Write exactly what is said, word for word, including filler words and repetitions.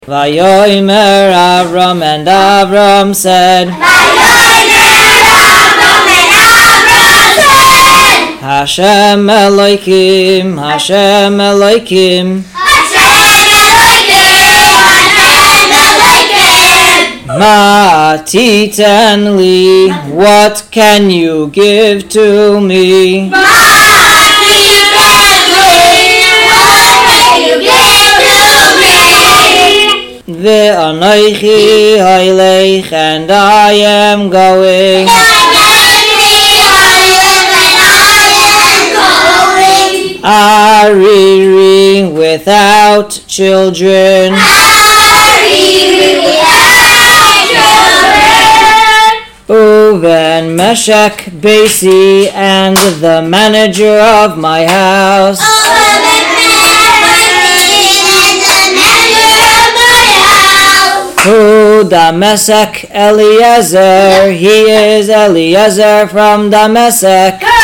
Vayomer Avram, and Avram said, Hashem Elohim, Hashem Elohim, Ma titen li, what can you give to me? Ma titen li, what can you give to me? Ve'anoichi hailech, and I am going. Ariri, without children. Ariri, without children. Uven Meshach Beisi, and the manager of my house. Uven Meshach and the manager of my house. Hu Damasek Eliezer, he is Eliezer from Damasek.